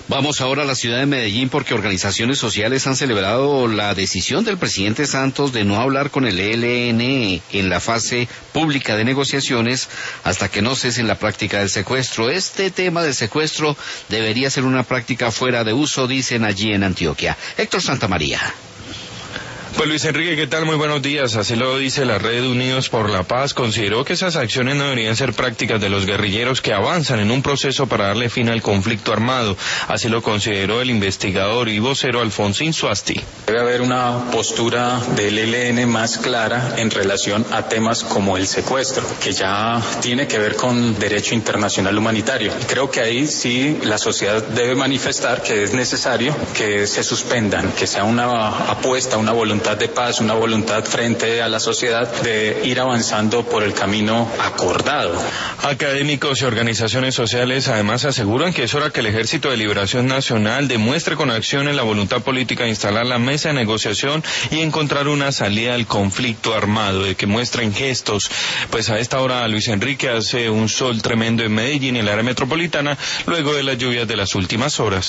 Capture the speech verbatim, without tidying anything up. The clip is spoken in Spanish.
Vamos ahora a la ciudad de Medellín porque organizaciones sociales han celebrado la decisión del presidente Santos de no hablar con el E L N en la fase pública de negociaciones hasta que no cesen la práctica del secuestro. Este tema del secuestro debería ser una práctica fuera de uso, dicen allí en Antioquia. Héctor Santamaría. Pues Luis Enrique, ¿qué tal? Muy buenos días. Así lo dice la Red Unidos por la Paz. Consideró que esas acciones no deberían ser prácticas de los guerrilleros que avanzan en un proceso para darle fin al conflicto armado. Así lo consideró el investigador y vocero Alfonsín Suasti. Debe haber una postura del E L N más clara en relación a temas como el secuestro, que ya tiene que ver con derecho internacional humanitario. Creo que ahí sí la sociedad debe manifestar que es necesario que se suspendan, que sea una apuesta, una voluntad de paz, una voluntad frente a la sociedad de ir avanzando por el camino acordado. Académicos y organizaciones sociales además aseguran que es hora que el Ejército de Liberación Nacional demuestre con acciones la voluntad política de instalar la mesa de negociación y encontrar una salida al conflicto armado, de que muestren gestos. Pues a esta hora, Luis Enrique, hace un sol tremendo en Medellín, en el área metropolitana, luego de las lluvias de las últimas horas.